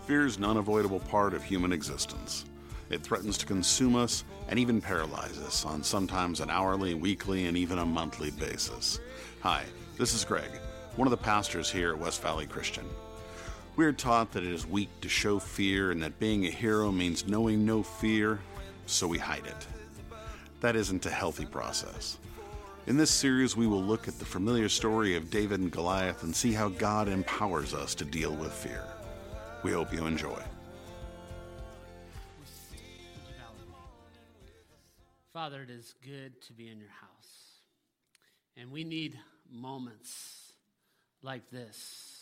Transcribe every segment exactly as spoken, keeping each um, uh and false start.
Fear is an unavoidable part of human existence. It threatens to consume us and even paralyze us on sometimes an hourly, weekly, and even a monthly basis. Hi, this is Greg, one of the pastors here at West Valley Christian. We are taught that it is weak to show fear and that being a hero means knowing no fear, so we hide it. That isn't a healthy process. In this series, we will look at the familiar story of David and Goliath and see how God empowers us to deal with fear. We hope you enjoy. Father, it is good to be in your house. And we need moments like this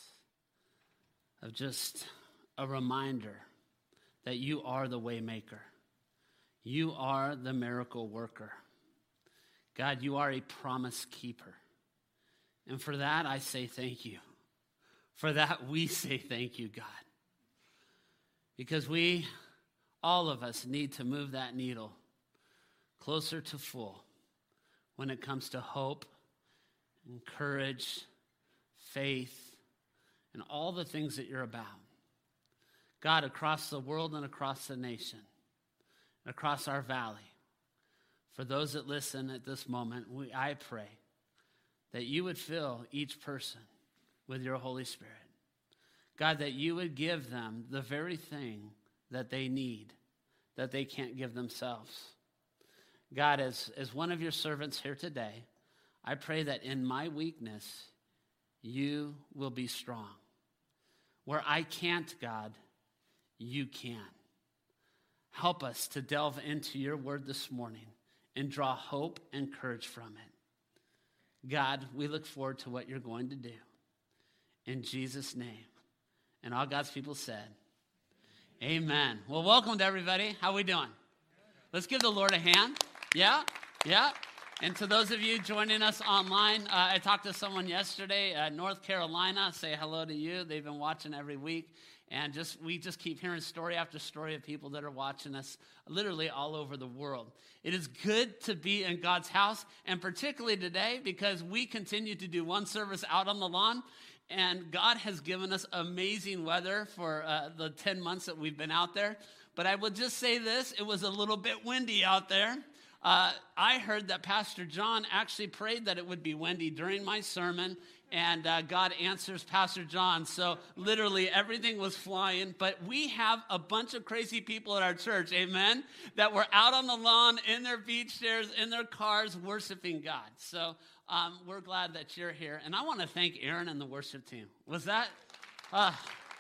of just a reminder that you are the way maker. You are the miracle worker. God, you are a promise keeper. And for that, I say thank you. For that, we say thank you, God. Because we, all of us, need to move that needle closer to full when it comes to hope and courage, faith, and all the things that you're about. God, across the world and across the nation, and across our valley, for those that listen at this moment, we, I pray that you would fill each person with your Holy Spirit. God, that you would give them the very thing that they need, that they can't give themselves. God, as, as one of your servants here today, I pray that in my weakness, you will be strong. Where I can't, God, you can. Help us to delve into your word this morning and draw hope and courage from it. God, we look forward to what you're going to do. In Jesus' name. And all God's people said, amen. Well, welcome to everybody. How we doing? Let's give the Lord a hand. Yeah, yeah. And to those of you joining us online, uh, I talked to someone yesterday at North Carolina. Say hello to you. They've been watching every week. And just we just keep hearing story after story of people that are watching us literally all over the world. It is good to be in God's house, and particularly today because we continue to do one service out on the lawn. And God has given us amazing weather for uh, the ten months that we've been out there. But I will just say this, it was a little bit windy out there. Uh, I heard that Pastor John actually prayed that it would be windy during my sermon, and uh, God answers Pastor John. So literally everything was flying. But we have a bunch of crazy people at our church, amen, that were out on the lawn, in their beach chairs, in their cars, worshiping God. So Um, we're glad that you're here. And I want to thank Aaron and the worship team. Was that? Uh,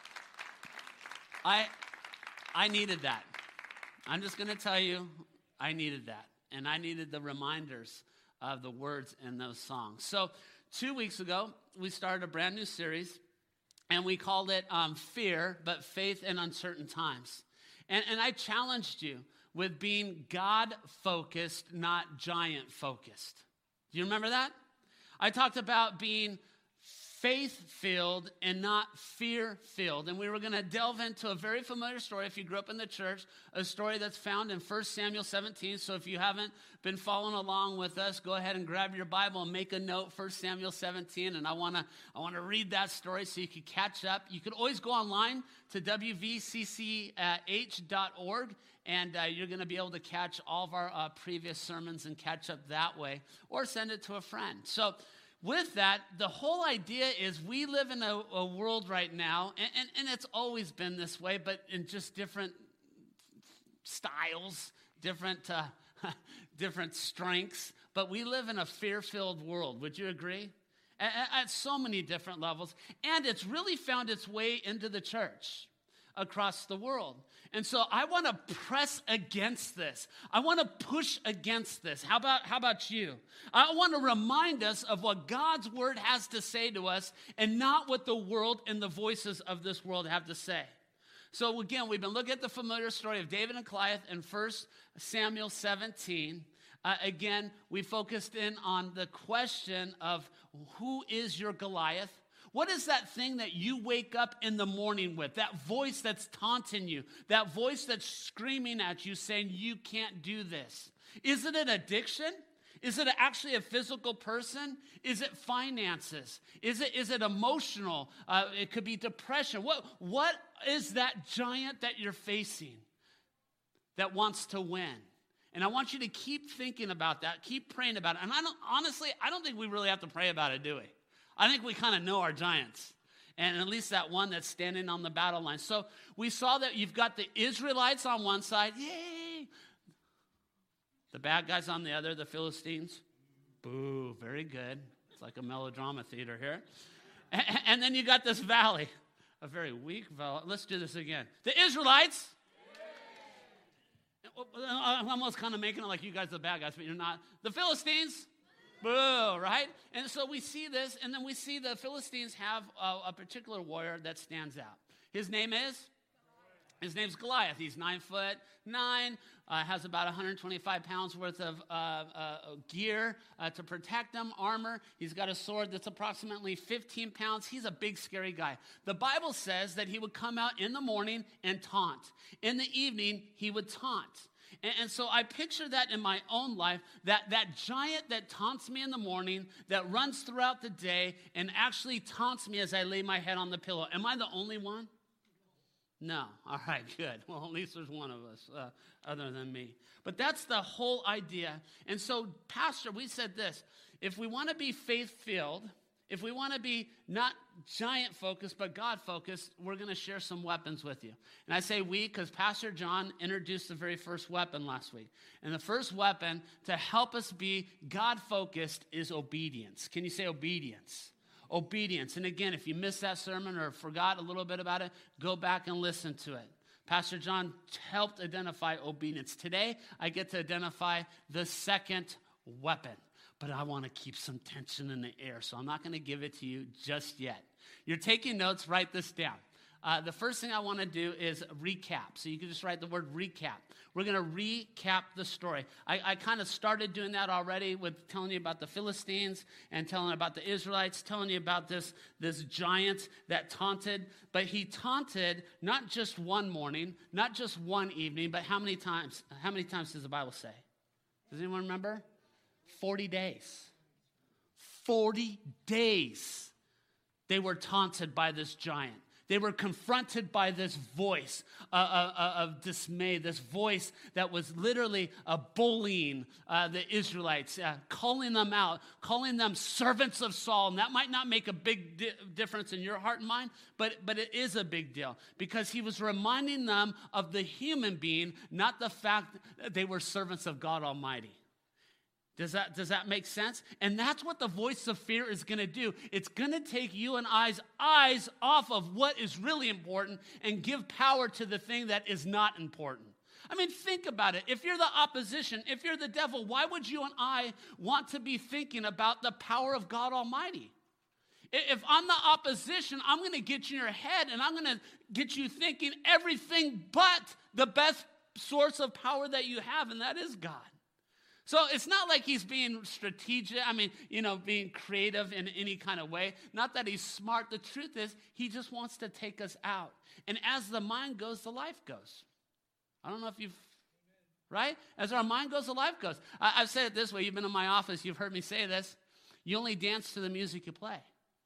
I I needed that. I'm just going to tell you, I needed that. And I needed the reminders of the words in those songs. So two weeks ago, we started a brand new series. And we called it um, Fear, but Faith in Uncertain Times. And, and I challenged you with being God-focused, not giant-focused. Do you remember that? I talked about being faith-filled and not fear-filled. And we were going to delve into a very familiar story, if you grew up in the church, a story that's found in First Samuel seventeen. So if you haven't been following along with us, go ahead and grab your Bible and make a note, First Samuel seventeen. And I want to I want to read that story so you can catch up. You could always go online to w v c c h dot org. And uh, you're going to be able to catch all of our uh, previous sermons and catch up that way, or send it to a friend. So with that, the whole idea is we live in a, a world right now, and, and, and it's always been this way, but in just different styles, different, uh, different strengths. But we live in a fear-filled world. Would you agree? At, at so many different levels. And it's really found its way into the church across the world. And so I want to press against this. I want to push against this. How about, how about you? I want to remind us of what God's word has to say to us and not what the world and the voices of this world have to say. So again, we've been looking at the familiar story of David and Goliath in First Samuel seventeen. Uh, again, we focused in on the question of who is your Goliath? What is that thing that you wake up in the morning with? That voice that's taunting you, that voice that's screaming at you saying you can't do this. Is it an addiction? Is it actually a physical person? Is it finances? Is it is it emotional? Uh, it could be depression. What what is that giant that you're facing that wants to win? And I want you to keep thinking about that. Keep praying about it. And I don't honestly, I don't think we really have to pray about it, do we? I think we kind of know our giants. And at least that one that's standing on the battle line. So we saw that you've got the Israelites on one side. Yay! The bad guys on the other, the Philistines. Boo, very good. It's like a melodrama theater here. And, and then you got this valley. A very weak valley. Let's do this again. The Israelites. I'm almost kind of making it like you guys are the bad guys, but you're not. The Philistines. Boo, right? And so we see this, and then we see the Philistines have a, a particular warrior that stands out. His name is? His name's Goliath. He's nine foot nine, uh, has about one hundred twenty-five pounds worth of uh, uh, gear uh, to protect him, armor. He's got a sword that's approximately fifteen pounds. He's a big, scary guy. The Bible says that he would come out in the morning and taunt. In the evening, he would taunt. And, and so I picture that in my own life, that, that giant that taunts me in the morning, that runs throughout the day, and actually taunts me as I lay my head on the pillow. Am I the only one? No. All right, good. Well, at least there's one of us uh, other than me. But that's the whole idea. And so, Pastor, we said this. If we want to be faith-filled, if we want to be not giant-focused, but God-focused, we're going to share some weapons with you. And I say we because Pastor John introduced the very first weapon last week. And the first weapon to help us be God-focused is obedience. Can you say obedience? Obedience. And again, if you missed that sermon or forgot a little bit about it, go back and listen to it. Pastor John helped identify obedience. Today, I get to identify the second weapon. But I want to keep some tension in the air, so I'm not going to give it to you just yet. You're taking notes, write this down. Uh, the first thing I want to do is recap. So you can just write the word recap. We're going to recap the story. I, I kind of started doing that already with telling you about the Philistines and telling about the Israelites, telling you about this, this giant that taunted. But he taunted not just one morning, not just one evening, but how many times? How many times does the Bible say? Does anyone remember? forty days. forty days they were taunted by this giant. They were confronted by this voice uh, uh, of dismay, this voice that was literally uh, bullying uh, the Israelites, uh, calling them out, calling them servants of Saul. And that might not make a big di- difference in your heart and mind, but, but it is a big deal because he was reminding them of the human being, not the fact that they were servants of God Almighty. Does that, does that make sense? And that's what the voice of fear is going to do. It's going to take you and I's eyes off of what is really important and give power to the thing that is not important. I mean, think about it. If you're the opposition, if you're the devil, why would you and I want to be thinking about the power of God Almighty? If I'm the opposition, I'm going to get you in your head and I'm going to get you thinking everything but the best source of power that you have, and that is God. So it's not like he's being strategic, I mean, you know, being creative in any kind of way. Not that he's smart. The truth is, he just wants to take us out. And as the mind goes, the life goes. I don't know if you've, right? As our mind goes, the life goes. I, I've said it this way. You've been in my office. You've heard me say this. You only dance to the music you play.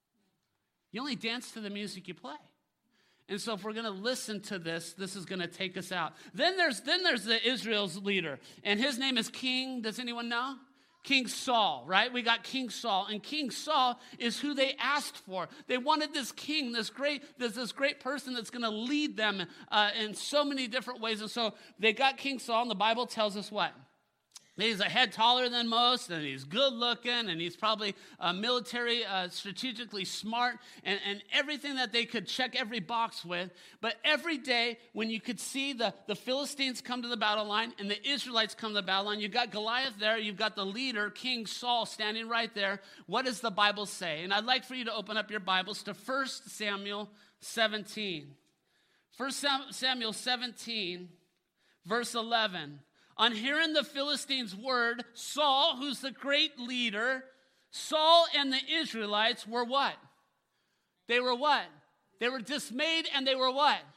You only dance to the music you play. And so if we're going to listen to this, this is going to take us out. Then there's then there's the Israel's leader, and his name is King, does anyone know? King Saul, right? We got King Saul, and King Saul is who they asked for. They wanted this king, this great this, this great person that's going to lead them uh, in so many different ways. And so they got King Saul, and the Bible tells us what? He's a head taller than most, and he's good looking, and he's probably uh, military, uh, strategically smart, and, and everything that they could check every box with. But every day when you could see the, the Philistines come to the battle line and the Israelites come to the battle line, you've got Goliath there, you've got the leader, King Saul, standing right there. What does the Bible say? And I'd like for you to open up your Bibles to First Samuel seventeen. First Samuel seventeen, verse eleven. On hearing the Philistines' word, Saul, who's the great leader, Saul and the Israelites were what? They were what? They were dismayed and they were what?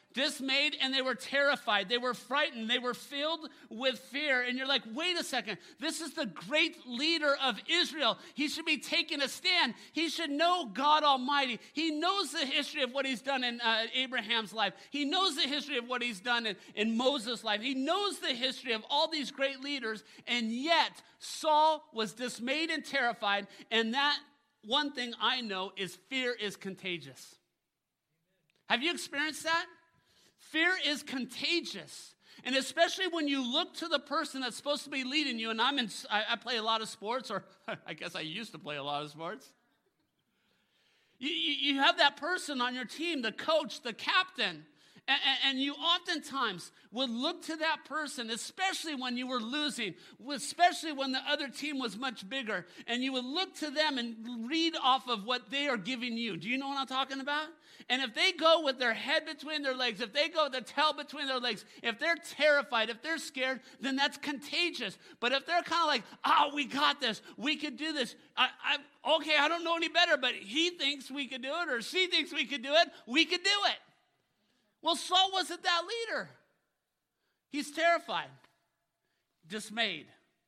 dismayed, and they were terrified. They were frightened. They were filled with fear. And you're like, wait a second. This is the great leader of Israel. He should be taking a stand. He should know God Almighty. He knows the history of what he's done in uh, Abraham's life. He knows the history of what he's done in, in Moses' life. He knows the history of all these great leaders. And yet, Saul was dismayed and terrified. And that one thing I know is fear is contagious. Have you experienced that? Fear is contagious. And especially when you look to the person that's supposed to be leading you, and I'm in, I, I play a lot of sports, or I guess I used to play a lot of sports. You, you, you have that person on your team, the coach, the captain, and, and you oftentimes would look to that person, especially when you were losing, especially when the other team was much bigger, and you would look to them and read off of what they are giving you. Do you know what I'm talking about? And if they go with their head between their legs, if they go with their tail between their legs, if they're terrified, if they're scared, then that's contagious. But if they're kind of like, oh, we got this, we could do this. I, I, okay, I don't know any better, but he thinks we could do it, or she thinks we could do it, we could do it. Well, Saul wasn't that leader. He's terrified, dismayed.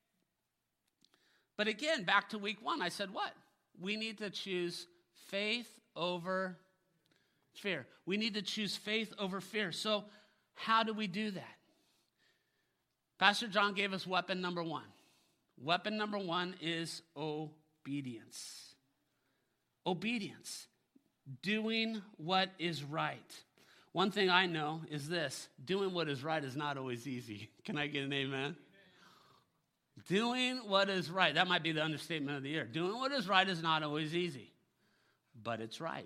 But again, back to week one, I said what? We need to choose faith over fear. We need to choose faith over fear. So how do we do that? Pastor John gave us weapon number one. Weapon number one is obedience. Obedience. Doing what is right. One thing I know is this: doing what is right is not always easy. Can I get an amen? Amen? Doing what is right. That might be the understatement of the year. Doing what is right is not always easy, but it's right.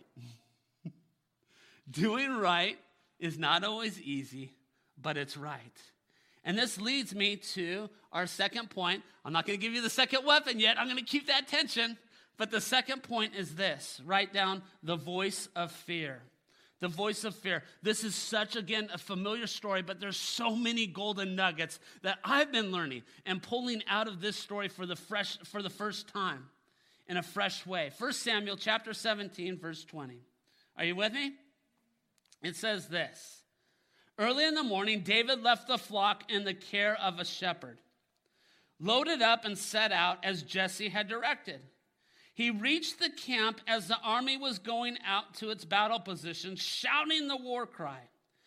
Doing right is not always easy, but it's right. And this leads me to our second point. I'm not going to give you the second weapon yet. I'm going to keep that tension. But the second point is this. Write down the voice of fear. The voice of fear. This is such, again, a familiar story, but there's so many golden nuggets that I've been learning and pulling out of this story for the fresh, for the first time in a fresh way. First Samuel chapter seventeen, verse twenty. Are you with me? It says this: early in the morning, David left the flock in the care of a shepherd, loaded up and set out as Jesse had directed. He reached the camp as the army was going out to its battle position, shouting the war cry.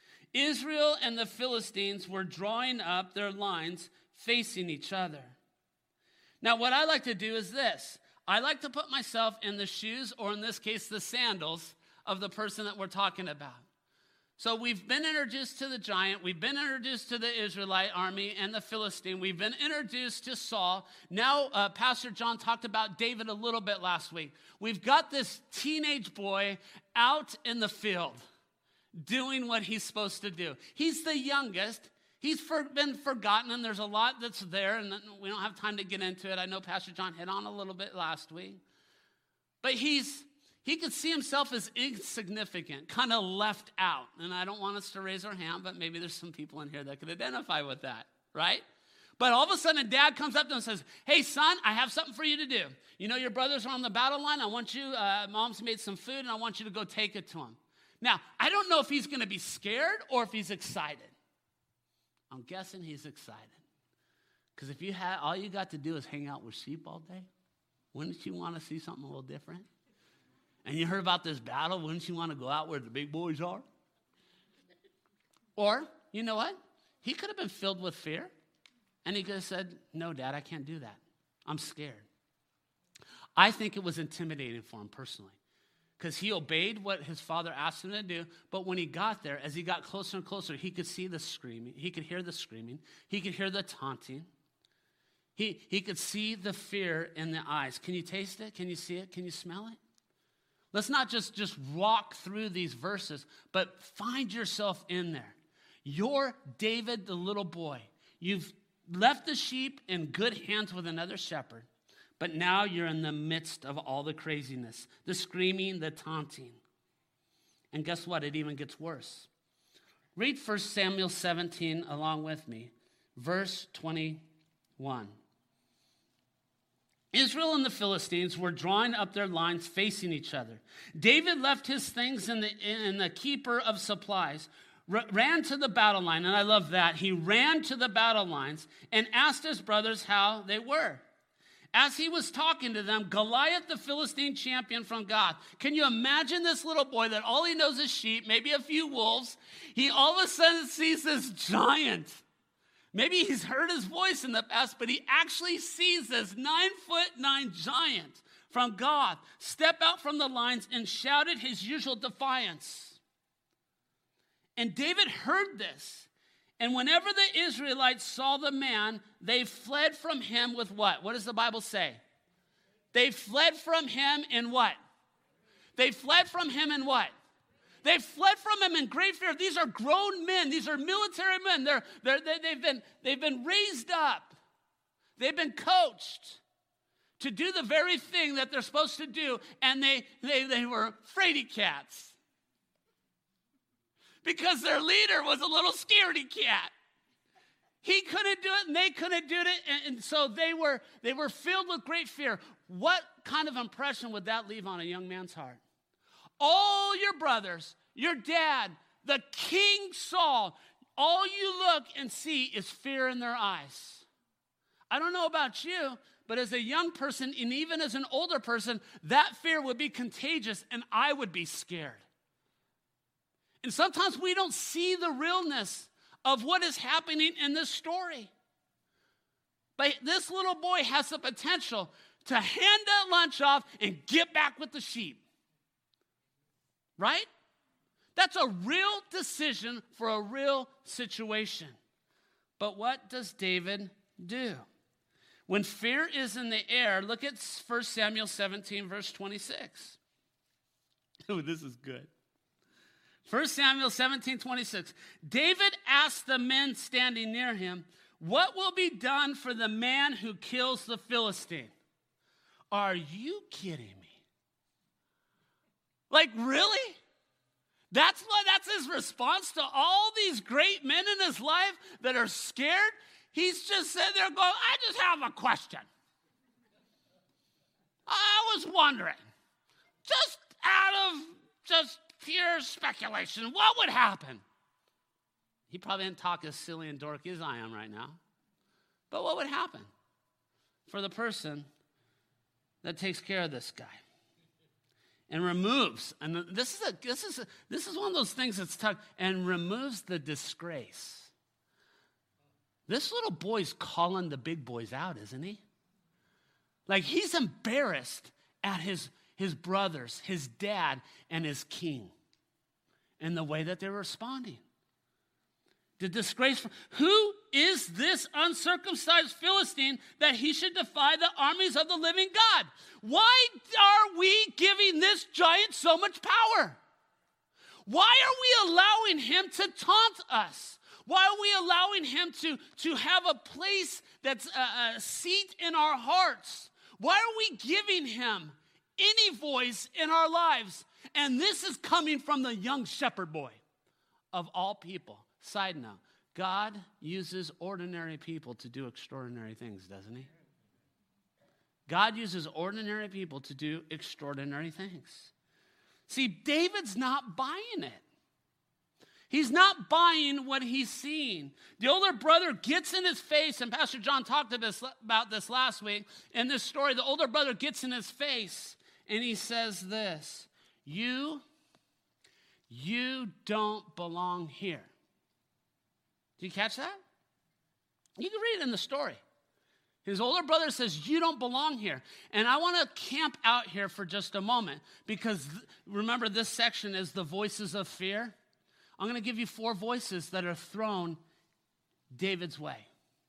Israel and the Philistines were drawing up their lines facing each other. Now, what I like to do is this. I like to put myself in the shoes, or in this case, the sandals of the person that we're talking about. So we've been introduced to the giant. We've been introduced to the Israelite army and the Philistine. We've been introduced to Saul. Now, uh, Pastor John talked about David a little bit last week. We've got this teenage boy out in the field doing what he's supposed to do. He's the youngest. He's for, been forgotten, and there's a lot that's there, and we don't have time to get into it. I know Pastor John hit on a little bit last week. But he's He could see himself as insignificant, kind of left out. And I don't want us to raise our hand, but maybe there's some people in here that could identify with that, right? But all of a sudden, dad comes up to him and says, hey, son, I have something for you to do. You know, your brothers are on the battle line. I want you, uh, mom's made some food, and I want you to go take it to them. Now, I don't know if he's going to be scared or if he's excited. I'm guessing he's excited. Because if you had, all you got to do is hang out with sheep all day, wouldn't you want to see something a little different? And you heard about this battle, wouldn't you want to go out where the big boys are? Or, you know what? He could have been filled with fear, and he could have said, no, Dad, I can't do that. I'm scared. I think it was intimidating for him personally, because he obeyed what his father asked him to do, but when he got there, as he got closer and closer, he could see the screaming. He could hear the screaming. He could hear the taunting. He, he could see the fear in the eyes. Can you taste it? Can you see it? Can you smell it? Let's not just, just walk through these verses, but find yourself in there. You're David, the little boy. You've left the sheep in good hands with another shepherd, but now you're in the midst of all the craziness, the screaming, the taunting. And guess what? It even gets worse. Read First Samuel seventeen along with me, verse twenty-one. Israel and the Philistines were drawing up their lines facing each other. David left his things in the, in the keeper of supplies, r- ran to the battle line, and I love that. He ran to the battle lines and asked his brothers how they were. As he was talking to them, Goliath, the Philistine champion from Gath. Can you imagine this little boy that all he knows is sheep, maybe a few wolves? He all of a sudden sees this giant. Maybe he's heard his voice in the past, but he actually sees this nine foot nine giant from Gath step out from the lines and shouted his usual defiance. And David heard this. And whenever the Israelites saw the man, they fled from him with what? What does the Bible say? They fled from him in what? They fled from him in what? They fled from him in great fear. These are grown men. These are military men. They're, they're, they, they've, been, they've been raised up. They've been coached to do the very thing that they're supposed to do. And they, they, they were fraidy cats. Because their leader was a little scaredy cat. He couldn't do it and they couldn't do it. And, and so they were, they were filled with great fear. What kind of impression would that leave on a young man's heart? All your brothers, your dad, the King Saul, all you look and see is fear in their eyes. I don't know about you, but as a young person and even as an older person, that fear would be contagious and I would be scared. And sometimes we don't see the realness of what is happening in this story. But this little boy has the potential to hand that lunch off and get back with the sheep. Right? That's a real decision for a real situation. But what does David do? When fear is in the air, look at First Samuel seventeen, verse twenty-six. Oh, this is good. First Samuel seventeen, twenty-six. David asked the men standing near him, "What will be done for the man who kills the Philistine?" Are you kidding me? Like, really? That's what, that's his response to all these great men in his life that are scared? He's just sitting there going, I just have a question. I was wondering, just out of just pure speculation, what would happen? He probably didn't talk as silly and dorky as I am right now. But what would happen for the person that takes care of this guy and removes, and this is a this is a, this is one of those things that's tough, and removes the disgrace. This little boy's calling the big boys out, isn't he? Like, he's embarrassed at his his brothers, his dad, and his king, and the way that they're responding. The disgrace. For, who is this uncircumcised Philistine that he should defy the armies of the living God? Why are we giving this giant so much power? Why are we allowing him to taunt us? Why are we allowing him to, to have a place that's a, a seat in our hearts? Why are we giving him any voice in our lives? And this is coming from the young shepherd boy of all people. Side note, God uses ordinary people to do extraordinary things, doesn't he? God uses ordinary people to do extraordinary things. See, David's not buying it. He's not buying what he's seeing. The older brother gets in his face, and Pastor John talked to this, about this last week. In this story, the older brother gets in his face, and he says this, you, you don't belong here. Do you catch that? You can read it in the story. His older brother says, you don't belong here. And I want to camp out here for just a moment because th- remember this section is the voices of fear. I'm going to give you four voices that are thrown David's way.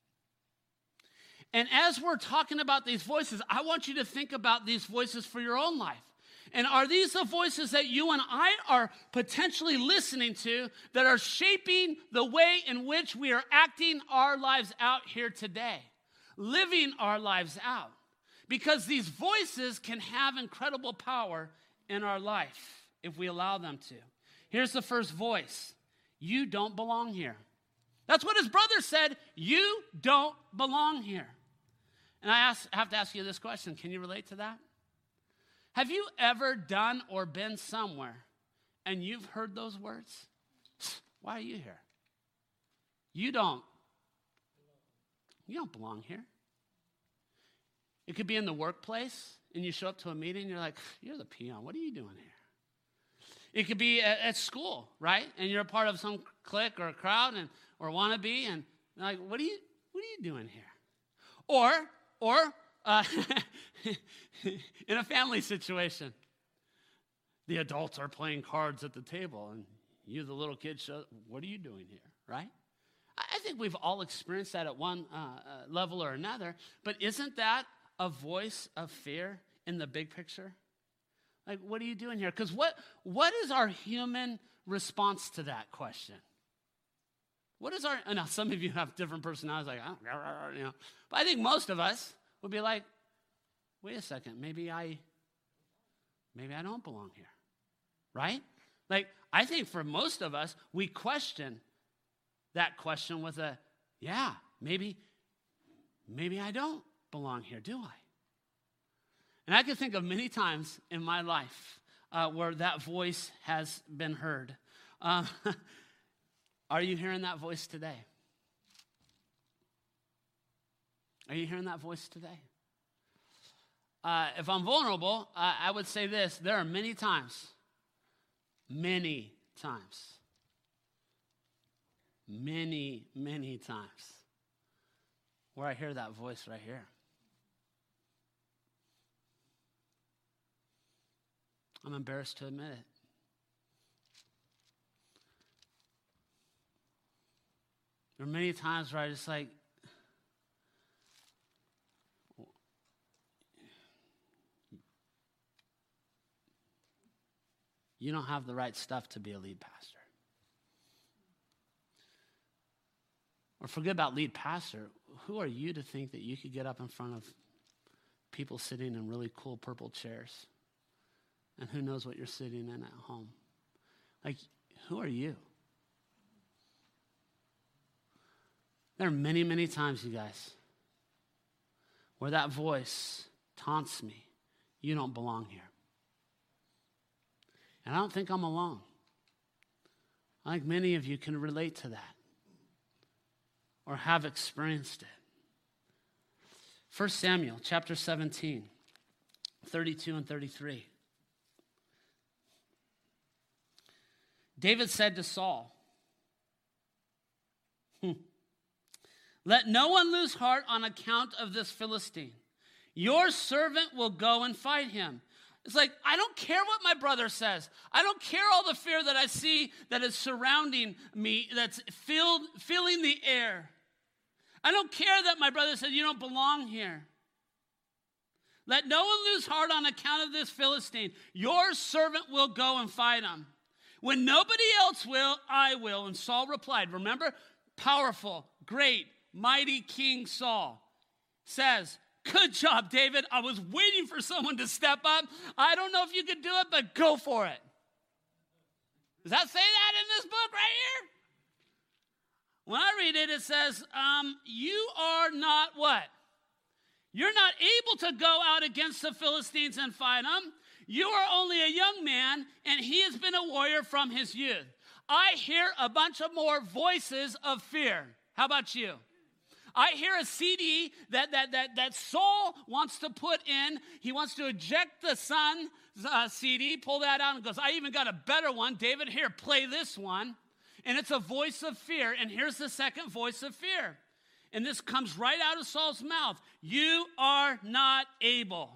And as we're talking about these voices, I want you to think about these voices for your own life. And are these the voices that you and I are potentially listening to that are shaping the way in which we are acting our lives out here today, living our lives out? Because these voices can have incredible power in our life if we allow them to. Here's the first voice. You don't belong here. That's what his brother said. You don't belong here. And I ask, have to ask you this question. Can you relate to that? Have you ever done or been somewhere and you've heard those words? Why are you here? You don't. You don't belong here. It could be in the workplace, and you show up to a meeting, and you're like, you're the peon. What are you doing here? It could be at, at school, right? And you're a part of some clique or a crowd, and or want to be, and you're like, what are you, what are you doing here? Or, or uh, in a family situation, the adults are playing cards at the table, and you, the little kid, show, what are you doing here, right? I think we've all experienced that at one uh, uh, level or another, but isn't that a voice of fear in the big picture? Like, what are you doing here? Because what what is our human response to that question? What is our, now some of you have different personalities, like, I don't, you know, but I think most of us would be like, wait a second, maybe I, maybe I don't belong here, right? Like, I think for most of us, we question that question with a, yeah, maybe, maybe I don't belong here, do I? And I can think of many times in my life uh, where that voice has been heard. Uh, are you hearing that voice today? Are you hearing that voice today? Uh, if I'm vulnerable, uh, I would say this. There are many times, many times, many, many times where I hear that voice right here. I'm embarrassed to admit it. There are many times where I just like, you don't have the right stuff to be a lead pastor. Or forget about lead pastor. Who are you to think that you could get up in front of people sitting in really cool purple chairs? And who knows what you're sitting in at home? Like, who are you? There are many, many times, you guys, where that voice taunts me. You don't belong here. And I don't think I'm alone. I think many of you can relate to that or have experienced it. First Samuel chapter seventeen, thirty-two and thirty-three. David said to Saul, hmm, let no one lose heart on account of this Philistine. Your servant will go and fight him. It's like, I don't care what my brother says. I don't care all the fear that I see that is surrounding me, that's filled, filling the air. I don't care that my brother said, you don't belong here. Let no one lose heart on account of this Philistine. Your servant will go and fight him. When nobody else will, I will. And Saul replied, remember, powerful, great, mighty King Saul says, good job, David. I was waiting for someone to step up. I don't know if you could do it, but go for it. Does that say that in this book right here? When I read it, it says, um, you are not what? You're not able to go out against the Philistines and fight them. You are only a young man, and he has been a warrior from his youth. I hear a bunch of more voices of fear. How about you? I hear a C D that that that that Saul wants to put in. He wants to eject the son uh, C D, pull that out, and goes, I even got a better one. David, here, play this one. And it's a voice of fear. And here's the second voice of fear. And this comes right out of Saul's mouth. You are not able.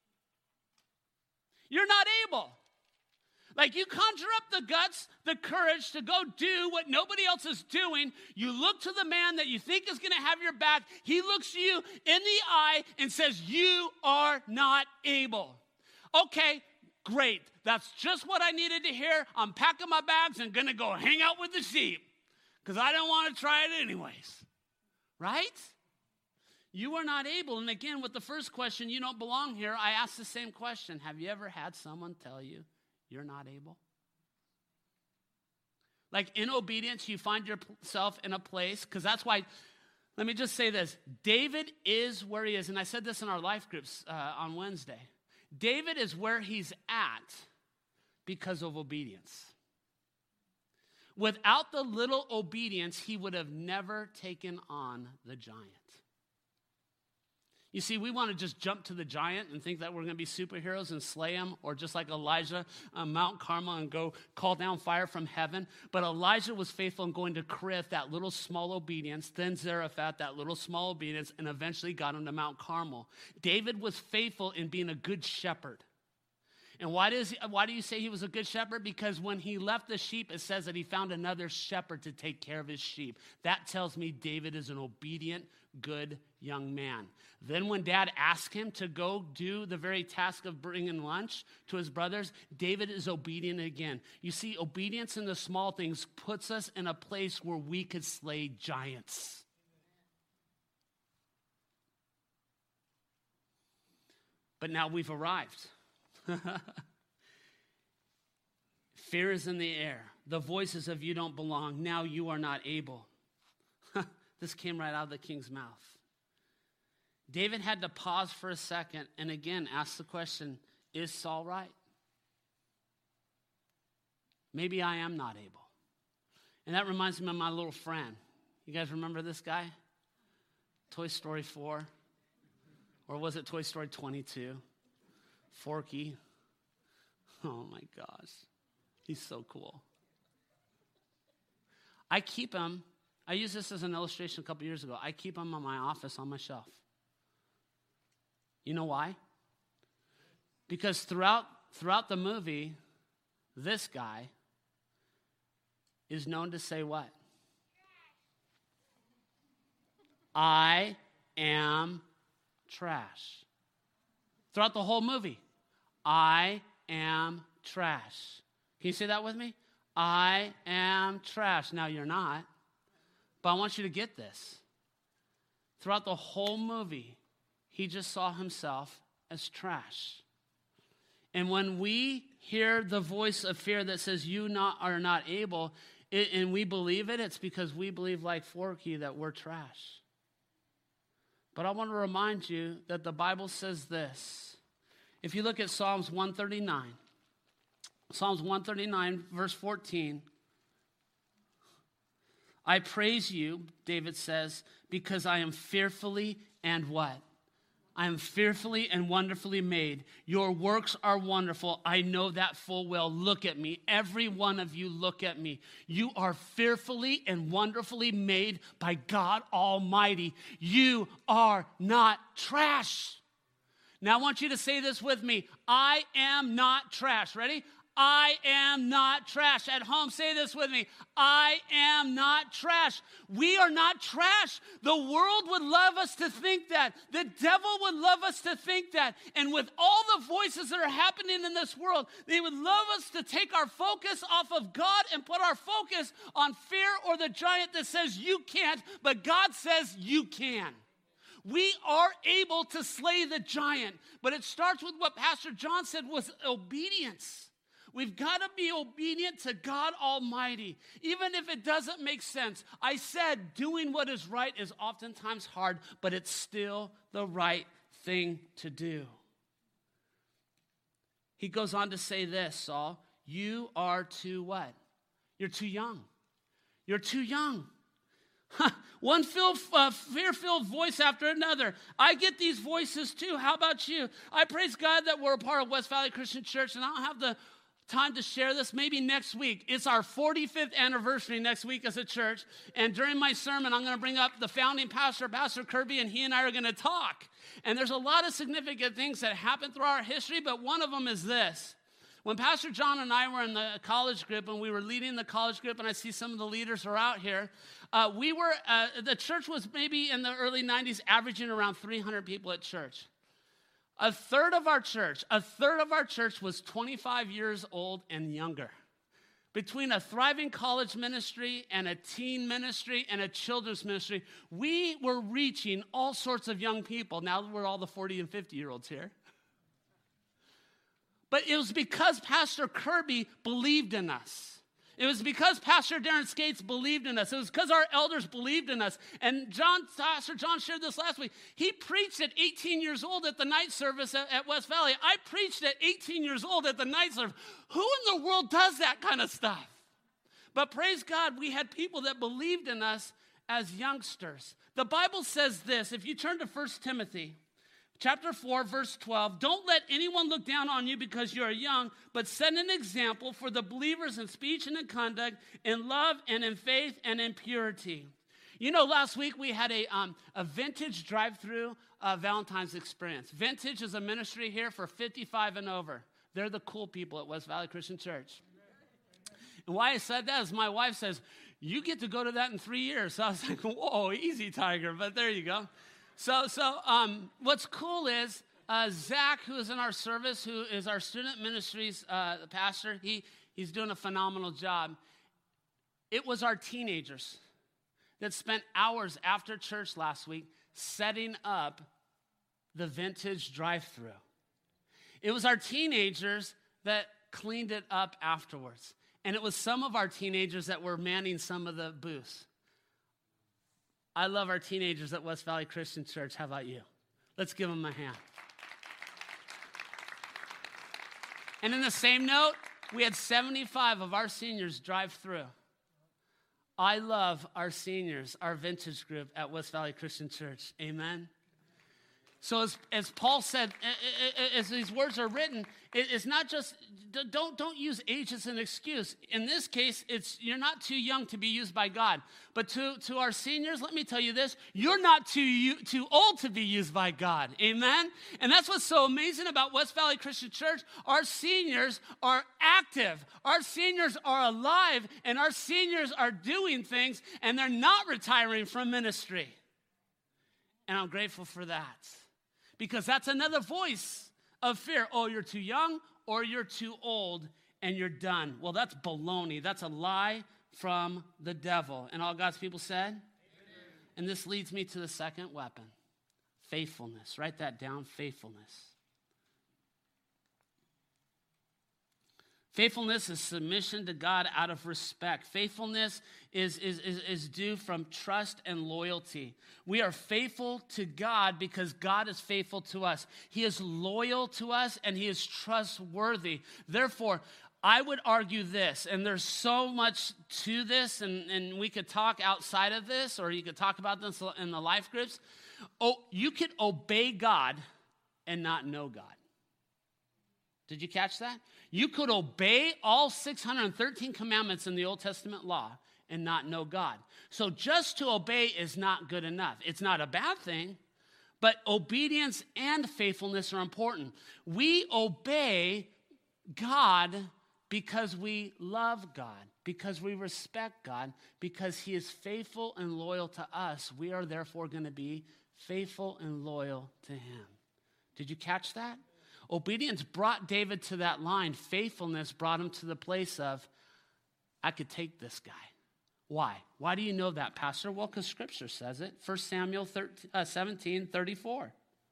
You're not able. Like, you conjure up the guts, the courage to go do what nobody else is doing. You look to the man that you think is going to have your back. He looks you in the eye and says, you are not able. Okay, great. That's just what I needed to hear. I'm packing my bags and going to go hang out with the sheep because I don't want to try it anyways. Right? You are not able. And again, with the first question, you don't belong here, I ask the same question. Have you ever had someone tell you you're not able? Like, in obedience, you find yourself in a place, because that's why, let me just say this. David is where he is, and I said this in our life groups uh, on Wednesday. David is where he's at because of obedience. Without the little obedience, he would have never taken on the giant. You see, we want to just jump to the giant and think that we're going to be superheroes and slay him, or just like Elijah on Mount Carmel and go call down fire from heaven. But Elijah was faithful in going to Cherith, that little small obedience, then Zarephath, that little small obedience, and eventually got him to Mount Carmel. David was faithful in being a good shepherd. And why does why do you say he was a good shepherd? Because when he left the sheep, it says that he found another shepherd to take care of his sheep. That tells me David is an obedient, good young man. Then when dad asked him to go do the very task of bringing lunch to his brothers, David is obedient again. You see, obedience in the small things puts us in a place where we could slay giants. But now we've arrived. Fear is in the air. The voices of you don't belong. Now you are not able. This came right out of the king's mouth. David had to pause for a second and again ask the question, is Saul right? Maybe I am not able. And that reminds me of my little friend. You guys remember this guy? Toy Story four? Or was it Toy Story twenty-two? Forky. Oh my gosh. He's so cool. I keep him, I used this as an illustration a couple years ago. I keep him in my office on my shelf. You know why? Because throughout throughout the movie, this guy is known to say what? I am trash. Throughout the whole movie, I am trash. Can you say that with me? I am trash. Now, you're not, but I want you to get this. Throughout the whole movie, he just saw himself as trash. And when we hear the voice of fear that says you not are not able, it, and we believe it, it's because we believe like Forky that we're trash. But I want to remind you that the Bible says this. If you look at Psalms one thirty-nine, Psalms one thirty-nine, verse fourteen, I praise you, David says, because I am fearfully and what? I am fearfully and wonderfully made. Your works are wonderful. I know that full well. Look at me. Every one of you, look at me. You are fearfully and wonderfully made by God Almighty. You are not trash. Now I want you to say this with me. I am not trash. Ready? I am not trash. At home, say this with me. I am not trash. We are not trash. The world would love us to think that. The devil would love us to think that. And with all the voices that are happening in this world, they would love us to take our focus off of God and put our focus on fear or the giant that says you can't, but God says you can. We are able to slay the giant, but it starts with what Pastor John said was obedience. We've got to be obedient to God Almighty, even if it doesn't make sense. I said doing what is right is oftentimes hard, but it's still the right thing to do. He goes on to say this, Saul, you are too what? You're too young. You're too young. One feel, uh, fear-filled voice after another. I get these voices too. How about you? I praise God that we're a part of West Valley Christian Church, and I don't have the time to share this. Maybe next week. It's our forty-fifth anniversary next week as a church, and during my sermon, I'm going to bring up the founding pastor, Pastor Kirby, and he and I are going to talk. And there's a lot of significant things that happen through our history, but one of them is this. When Pastor John and I were in the college group, and we were leading the college group, and I see some of the leaders are out here, uh, we were, uh, the church was maybe in the early nineties averaging around three hundred people at church. A third of our church, a third of our church was twenty-five years old and younger. Between a thriving college ministry and a teen ministry and a children's ministry, we were reaching all sorts of young people. Now we're all the forty and fifty-year-olds here. But it was because Pastor Kirby believed in us. It was because Pastor Darren Skates believed in us. It was because our elders believed in us. And John, Pastor John shared this last week. He preached at eighteen years old at the night service at, at West Valley. I preached at eighteen years old at the night service. Who in the world does that kind of stuff? But praise God, we had people that believed in us as youngsters. The Bible says this, if you turn to First Timothy, chapter four, verse twelve, don't let anyone look down on you because you are young, but set an example for the believers in speech and in conduct, in love and in faith and in purity. You know, last week we had a, um, a vintage drive-through uh, Valentine's experience. Vintage is a ministry here for fifty-five and over. They're the cool people at West Valley Christian Church. And why I said that is my wife says, you get to go to that in three years. So I was like, whoa, easy, Tiger, but there you go. So, so um, what's cool is uh, Zach, who is in our service, who is our student ministries uh, pastor, he, he's doing a phenomenal job. It was our teenagers that spent hours after church last week setting up the vintage drive-through. It was our teenagers that cleaned it up afterwards. And it was some of our teenagers that were manning some of the booths. I love our teenagers at West Valley Christian Church. How about you? Let's give them a hand. And in the same note, we had seventy-five of our seniors drive through. I love our seniors, our vintage group at West Valley Christian Church. Amen. So as, as Paul said, as these words are written, it's not just, don't, don't use age as an excuse. In this case, it's you're not too young to be used by God. But to, to our seniors, let me tell you this, you're not too, too old to be used by God. Amen? And that's what's so amazing about West Valley Christian Church. Our seniors are active. Our seniors are alive. And our seniors are doing things. And they're not retiring from ministry. And I'm grateful for that. Because that's another voice of fear. Oh, you're too young or you're too old and you're done. Well, that's baloney. That's a lie from the devil. And all God's people said? Amen. And this leads me to the second weapon, faithfulness. Write that down, faithfulness. Faithfulness is submission to God out of respect. Faithfulness is, is, is, is due from trust and loyalty. We are faithful to God because God is faithful to us. He is loyal to us and he is trustworthy. Therefore, I would argue this, and there's so much to this, and, and we could talk outside of this, or you could talk about this in the life groups. Oh, you could obey God and not know God. Did you catch that? You could obey all six hundred thirteen commandments in the Old Testament law and not know God. So just to obey is not good enough. It's not a bad thing, but obedience and faithfulness are important. We obey God because we love God, because we respect God, because he is faithful and loyal to us. We are therefore going to be faithful and loyal to him. Did you catch that? Obedience brought David to that line. Faithfulness brought him to the place of, I could take this guy. Why? Why do you know that, Pastor? Well, because Scripture says it. First Samuel seventeen thirty-four.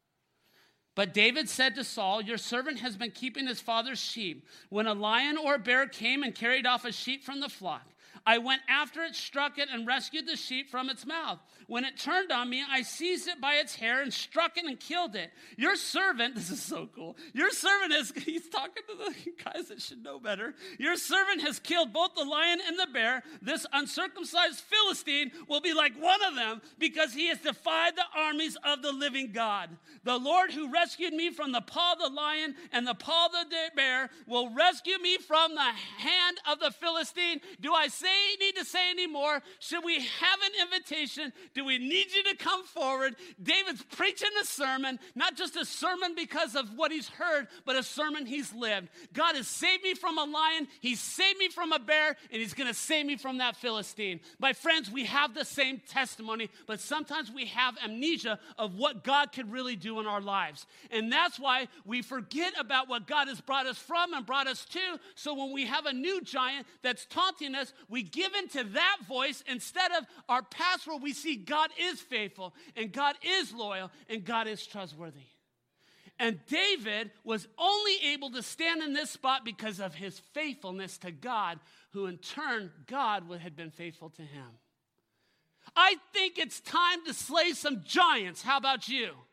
But David said to Saul, your servant has been keeping his father's sheep. When a lion or a bear came and carried off a sheep from the flock, I went after it, struck it, and rescued the sheep from its mouth. When it turned on me, I seized it by its hair and struck it and killed it. Your servant, this is so cool. Your servant has, he's talking to the guys that should know better. Your servant has killed both the lion and the bear. This uncircumcised Philistine will be like one of them because he has defied the armies of the living God. The Lord who rescued me from the paw of the lion and the paw of the bear will rescue me from the hand of the Philistine. Do I say need to say any more? Should we have an invitation? Do we need you to come forward? David's preaching a sermon, not just a sermon because of what he's heard, but a sermon he's lived. God has saved me from a lion, he's saved me from a bear, and he's going to save me from that Philistine. My friends, we have the same testimony, but sometimes we have amnesia of what God could really do in our lives. And that's why we forget about what God has brought us from and brought us to. So when we have a new giant that's taunting us, we give into that voice instead of our past where we see God is faithful and God is loyal and God is trustworthy. And David was only able to stand in this spot because of his faithfulness to God, who in turn, God had been faithful to him. I think it's time to slay some giants. How about you?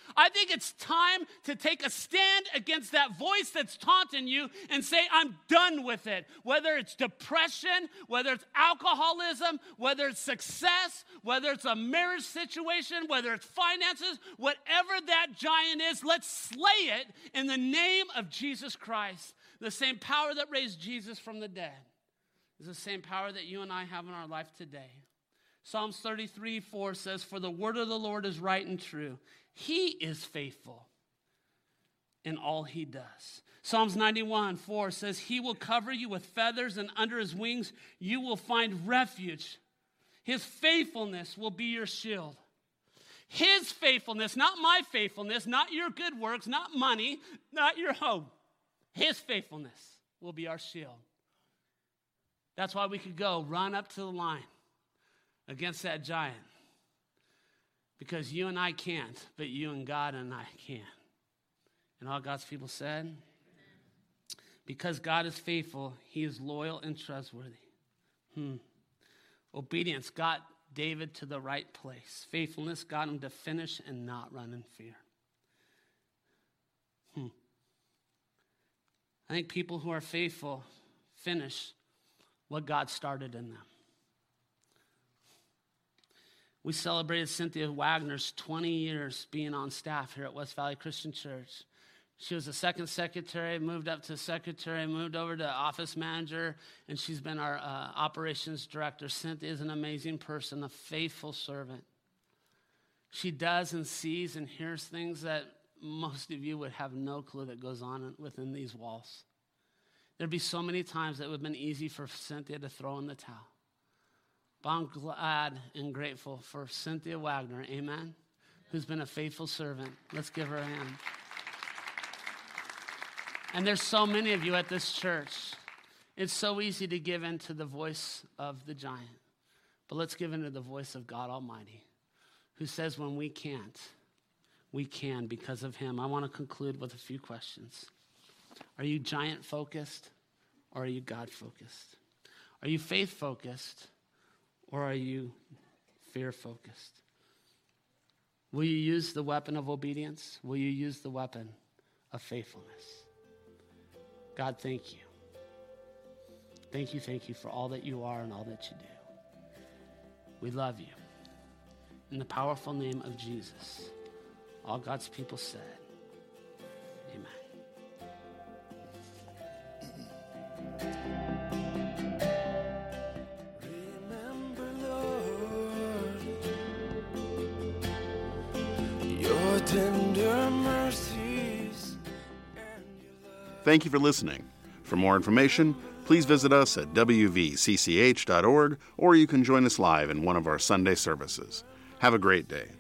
I think it's time to take a stand against that voice that's taunting you and say, I'm done with it. Whether it's depression, whether it's alcoholism, whether it's success, whether it's a marriage situation, whether it's finances, whatever that giant is, let's slay it in the name of Jesus Christ. The same power that raised Jesus from the dead is the same power that you and I have in our life today. Psalms thirty-three four says, for the word of the Lord is right and true. He is faithful in all he does. Psalms ninety-one four says, he will cover you with feathers, and under his wings you will find refuge. His faithfulness will be your shield. His faithfulness, not my faithfulness, not your good works, not money, not your hope. His faithfulness will be our shield. That's why we could go run up to the line against that giant. Because you and I can't, but you and God and I can. And all God's people said, because God is faithful, he is loyal and trustworthy. Hmm. Obedience got David to the right place. Faithfulness got him to finish and not run in fear. Hmm. I think people who are faithful finish what God started in them. We celebrated Cynthia Wagner's twenty years being on staff here at West Valley Christian Church. She was a second secretary, moved up to secretary, moved over to office manager, and she's been our uh, operations director. Cynthia is an amazing person, a faithful servant. She does and sees and hears things that most of you would have no clue that goes on within these walls. There'd be so many times that it would have been easy for Cynthia to throw in the towel. But I'm glad and grateful for Cynthia Wagner, amen, who's been a faithful servant. Let's give her a hand. And there's so many of you at this church. It's so easy to give in to the voice of the giant. But let's give in to the voice of God Almighty, who says when we can't, we can because of him. I want to conclude with a few questions. Are you giant-focused or are you God-focused? Are you faith-focused or are you fear-focused? Will you use the weapon of obedience? Will you use the weapon of faithfulness? God, thank you. Thank you, thank you for all that you are and all that you do. We love you. In the powerful name of Jesus, all God's people said, amen. Tender mercies and your love. Thank you for listening. For more information, please visit us at w v c c h dot org, or you can join us live in one of our Sunday services. Have a great day.